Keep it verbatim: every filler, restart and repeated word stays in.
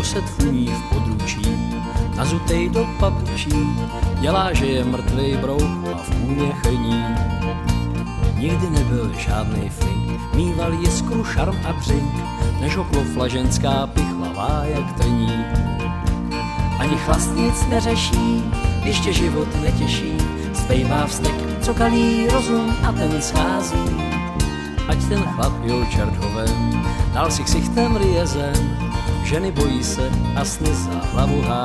se tfují v područí, nazutej do papučí, dělá, že je mrtvej brouk a v kůně chrní. Nikdy nebyl žádnej flink, mýval jiskru, šarm a břink, než ho klofla ženská pichlavá jak trní. Ani chlast nic neřeší, když tě život netěší, zbejvá vztek, co kalí rozum a ten schází. Ať ten chlap jel čerthovem, dal si ksichtem riezem, ženy bojí se a sny za hlavu hází.